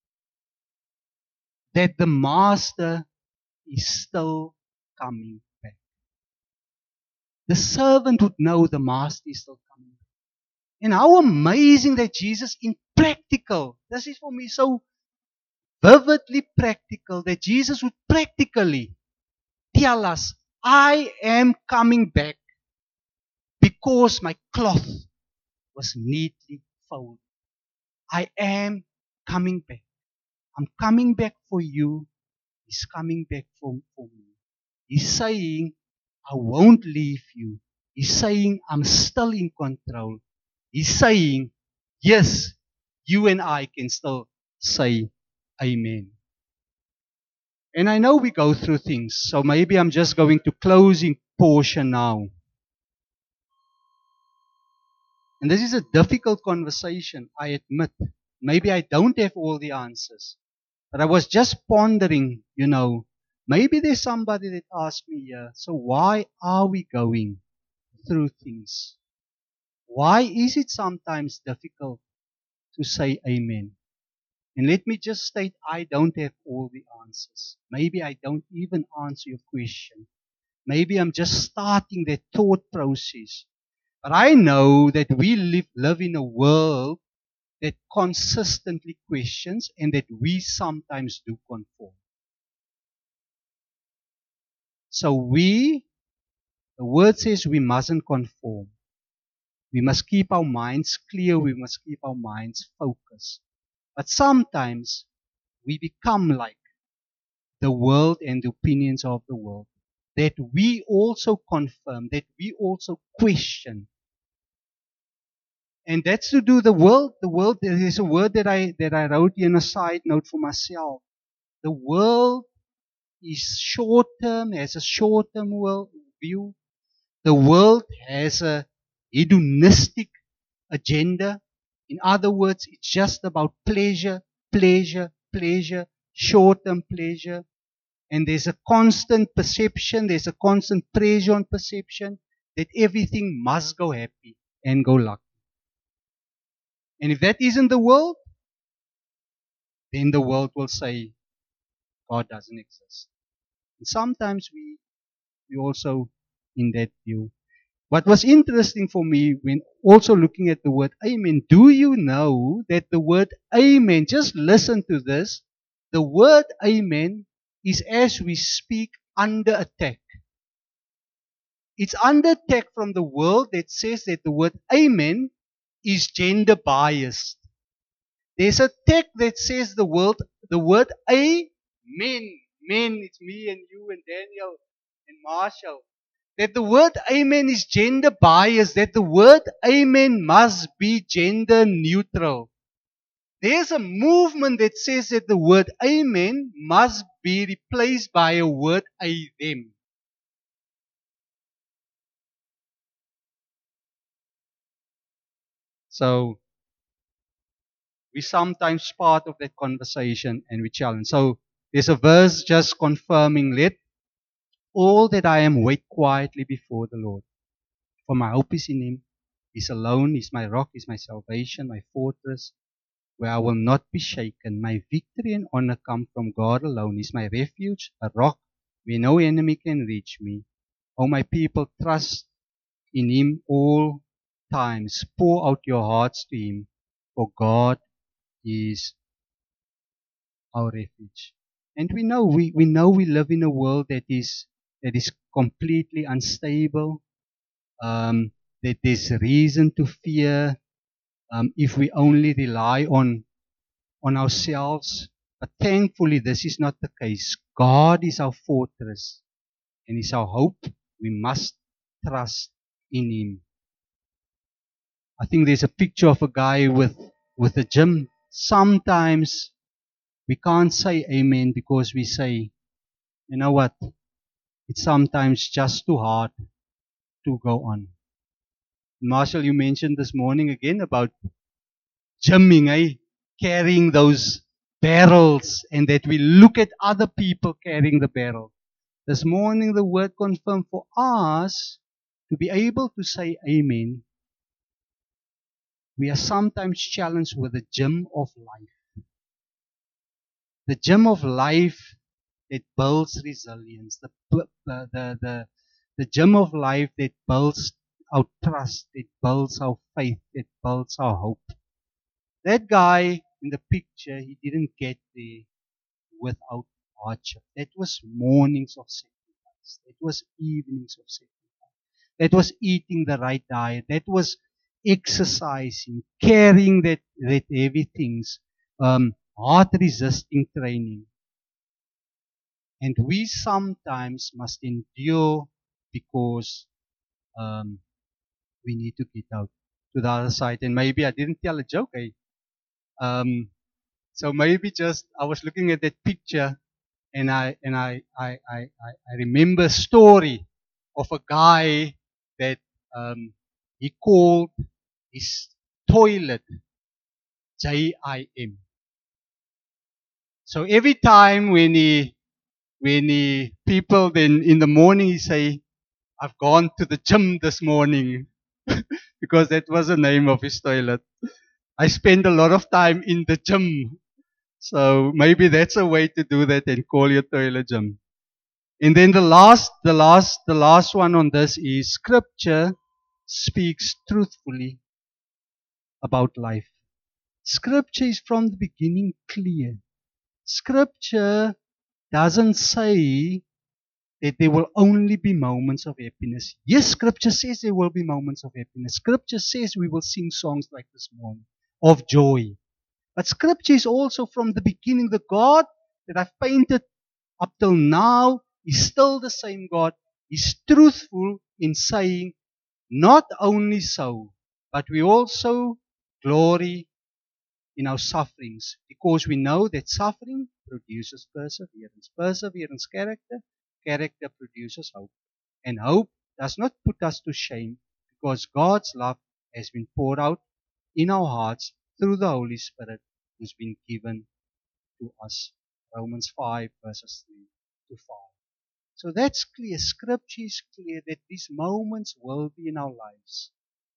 that the master is still coming back. The servant would know the master is still coming back. And how amazing that Jesus, in practical, this is for me so vividly practical, that Jesus would practically tell us, I am coming back because my cloth was neatly folded. I am coming back. I'm coming back for you. He's coming back for, for me. He's saying, I won't leave you. He's saying, I'm still in control. He's saying, yes, you and I can still say amen. And I know we go through things, so maybe I'm just going to closing portion now. And this is a difficult conversation, I admit. Maybe I don't have all the answers. But I was just pondering, you know, maybe there's somebody that asked me here, so why are we going through things? Why is it sometimes difficult to say amen? And let me just state, I don't have all the answers. Maybe I don't even answer your question. Maybe I'm just starting that thought process. But I know that we live, live in a world that consistently questions and that we sometimes do conform. So we, the word says we mustn't conform. We must keep our minds clear. We must keep our minds focused. But sometimes we become like the world and the opinions of the world. That we also confirm, that we also question. And that's to do the world. The world, there is a word that I, that I wrote in a side note for myself. The world is short-term, has a short-term world view. The world has a hedonistic agenda. In other words, it's just about pleasure, pleasure, pleasure, short-term pleasure. And there's a constant perception, there's a constant pressure on perception that everything must go happy and go lucky. And if that isn't the world, then the world will say God doesn't exist. And sometimes we, we also in that view. What was interesting for me when also looking at the word amen, do you know that the word amen, just listen to this, the word amen is as we speak under attack. It's under attack from the world that says that the word amen is gender biased. There's a text that says the word, the word amen, men, it's me and you and Daniel and Marshall, that the word amen is gender biased, that the word amen must be gender neutral. There's a movement that says that the word amen must be replaced by a word I them. So, we sometimes part of that conversation and we challenge. So, there's a verse just confirming, let all that I am wait quietly before the Lord. For my hope is in Him. He's alone, He's my rock, He's my salvation, my fortress. where I will not be shaken. My victory and honor come from God alone. He's my refuge, a rock where no enemy can reach me. O my people, trust in Him all times. Pour out your hearts to Him, for God is our refuge. And we know we, we know we live in a world that is that is completely unstable. Um, that there's reason to fear um, if we only rely on on ourselves. But thankfully, this is not the case. God is our fortress and is our hope. We must trust in Him. I think there's a picture of a guy with with a gym. Sometimes we can't say amen because we say, you know what, it's sometimes just too hard to go on. Marshall, you mentioned this morning again about gymming, eh? Carrying those barrels, and that we look at other people carrying the barrel. This morning the word confirmed for us to be able to say amen. We are sometimes challenged with the gym of life. The gym of life that builds resilience. The, the, the, the, the gym of life that builds our trust, that builds our faith, that builds our hope. That guy in the picture, he didn't get there without hardship. That was mornings of sacrifice. That was evenings of sacrifice. That was eating the right diet. That was exercising, carrying that, that heavy things, um, hard resisting training. And we sometimes must endure because um, we need to get out to the other side. And maybe I didn't tell a joke, eh? Um, so maybe just I was looking at that picture, and I and I I I, I remember a story of a guy that um, he called his toilet J I M. So every time when he when he people then in the morning he say, I've gone to the gym this morning, because that was the name of his toilet. I spend a lot of time in the gym. So maybe that's a way to do that and call your toilet gym. And then the last, the last, the last one on this is Scripture speaks truthfully about life. Scripture is from the beginning clear. Scripture doesn't say that there will only be moments of happiness. Yes, Scripture says there will be moments of happiness. Scripture says we will sing songs like this morning of joy. But Scripture is also from the beginning. The God that I've painted up till now is still the same God. He's truthful in saying, not only so, but we also glory in our sufferings, because we know that suffering produces perseverance. Perseverance, character. Character produces hope. And hope does not put us to shame, because God's love has been poured out in our hearts through the Holy Spirit who's been given to us. Romans five verses three to five. So that's clear. Scripture is clear that these moments will be in our lives.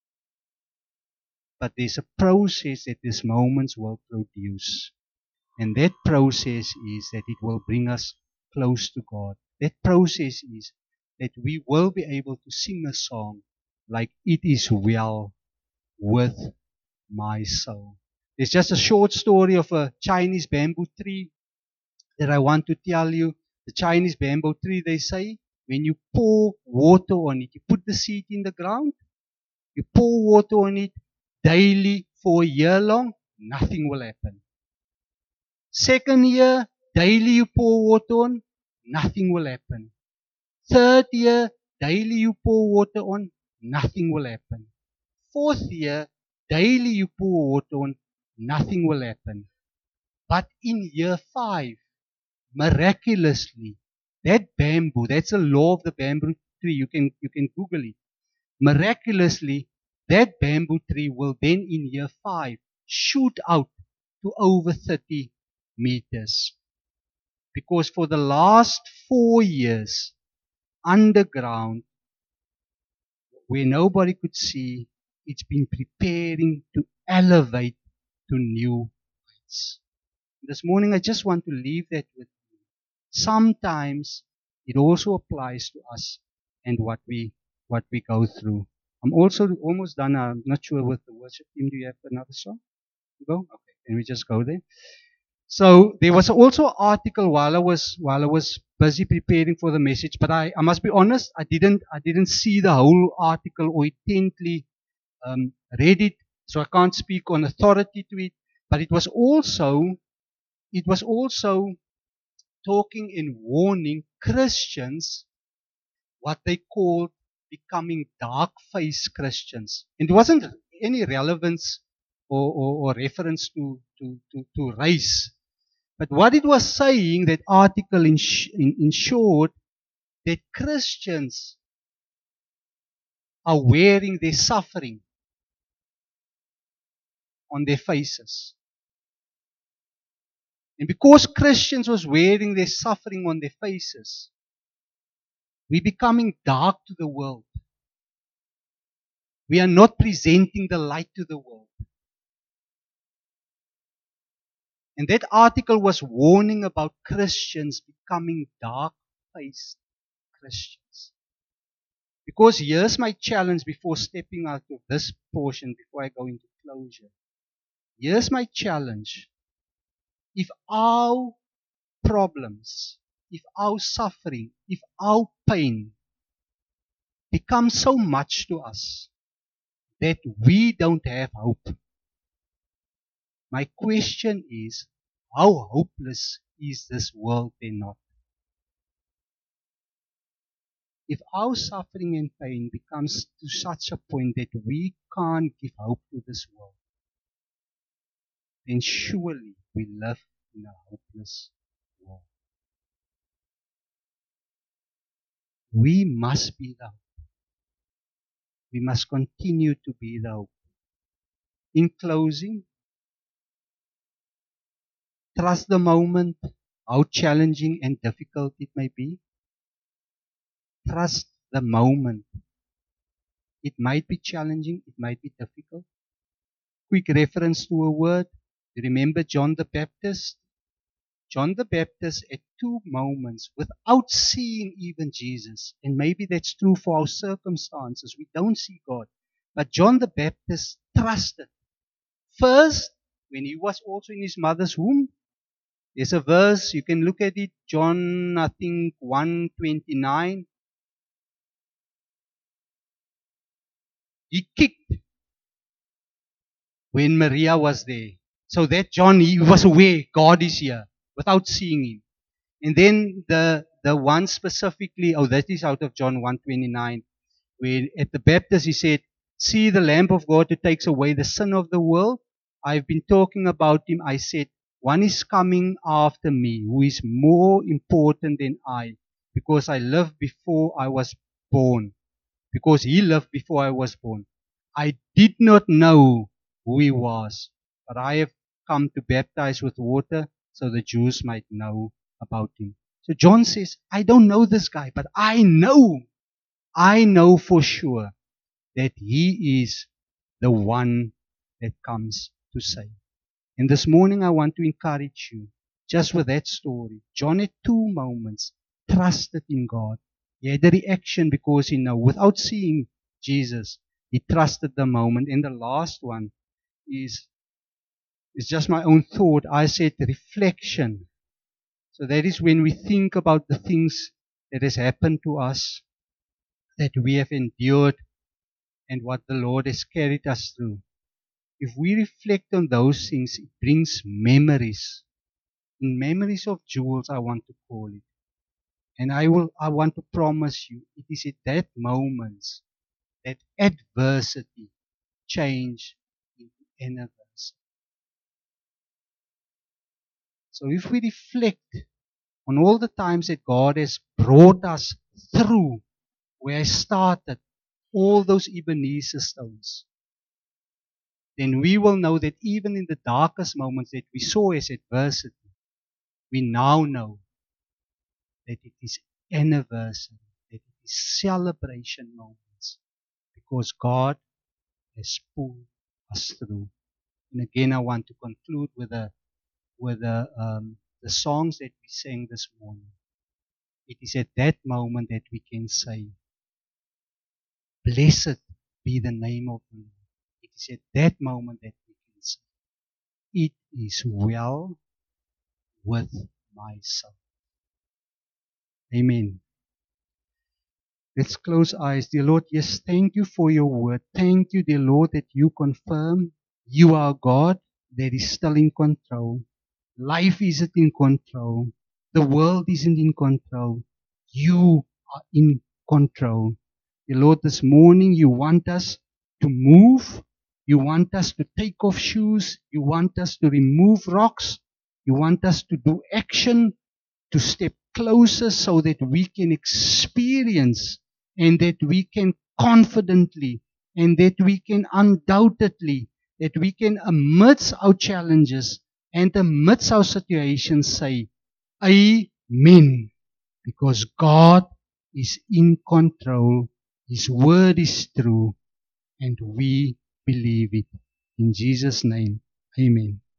But there's a process that these moments will produce. And that process is that it will bring us close to God. That process is that we will be able to sing a song like, it is well with my soul. There's just a short story of a Chinese bamboo tree that I want to tell you. The Chinese bamboo tree, they say, when you pour water on it, you put the seed in the ground, you pour water on it daily for a year long, nothing will happen. Second year, daily you pour water on, nothing will happen. Third year, daily you pour water on, nothing will happen. Fourth year, daily you pour water on, nothing will happen. But in year five, miraculously, that bamboo, that's a law of the bamboo tree, you can, you can Google it. Miraculously, that bamboo tree will then in year five shoot out to over thirty meters. Because for the last four years, underground, where nobody could see, it's been preparing to elevate to new hearts. This morning I just want to leave that with you. Sometimes it also applies to us and what we what we go through. I'm also almost done. I'm not sure with the worship team. Do you have another song? Go? Okay, can we just go there? So there was also an article while I was while I was busy preparing for the message, but I, I must be honest, I didn't I didn't see the whole article or intently um, read it, so I can't speak on authority to it. But it was also it was also talking and warning Christians what they called becoming dark-faced Christians, and there wasn't any relevance or, or, or reference to, to, to, to race. But what it was saying, that article in, sh- in, in short, that Christians are wearing their suffering on their faces. And because Christians was wearing their suffering on their faces, we're becoming dark to the world. We are not presenting the light to the world. And that article was warning about Christians becoming dark-faced Christians. Because here's my challenge before stepping out of this portion, before I go into closure. Here's my challenge. If our problems, if our suffering, if our pain becomes so much to us that we don't have hope, my question is, how hopeless is this world then not? If our suffering and pain becomes to such a point that we can't give hope to this world, then surely we live in a hopeless world. We must be the hope. We must continue to be the hope. In closing, trust the moment, how challenging and difficult it may be. Trust the moment. It might be challenging, it might be difficult. Quick reference to a word. You remember John the Baptist? John the Baptist at two moments without seeing even Jesus. And maybe that's true for our circumstances. We don't see God. But John the Baptist trusted. First, when he was also in his mother's womb, there's a verse, you can look at it, John, I think, one twenty-nine. He kicked when Maria was there. So that John, he was aware God is here without seeing him. And then the the one specifically, oh, that is out of John one twenty-nine, where at the Baptist he said, see the Lamb of God who takes away the sin of the world. I've been talking about him. I said, one is coming after me who is more important than I, because I lived before I was born. Because he lived before I was born. I did not know who he was, but I have come to baptize with water so the Jews might know about him. So John says, I don't know this guy, but I know, I know for sure that he is the one that comes to save. And this morning I want to encourage you, just with that story. John at two moments trusted in God. He had a reaction because he knew, without seeing Jesus, he trusted the moment. And the last one is, is just my own thought. I said reflection. So that is when we think about the things that has happened to us, that we have endured, and what the Lord has carried us through. If we reflect on those things, it brings memories. Memories of jewels, I want to call it. And I will, I want to promise you, it is at that moment that adversity change into anniversary. So if we reflect on all the times that God has brought us through, where I started, all those Ebenezer stones, then we will know that even in the darkest moments that we saw as adversity, we now know that it is anniversary, that it is celebration moments, because God has pulled us through. And again, I want to conclude with a with the, um, the songs that we sang this morning. It is at that moment that we can say, blessed be the name of the Lord. It is at that moment that we can say, it is well with my soul. Amen. Let's close eyes. Dear Lord, yes, thank you for your word. Thank you, dear Lord, that you confirm you are God that is still in control. Life isn't in control. The world isn't in control. You are in control. Dear Lord, this morning you want us to move. You want us to take off shoes. You want us to remove rocks. You want us to do action, to step closer so that we can experience and that we can confidently and that we can undoubtedly, that we can amidst our challenges and amidst our situations say, Amen. Because God is in control. His word is true and we believe it. In Jesus' name, Amen.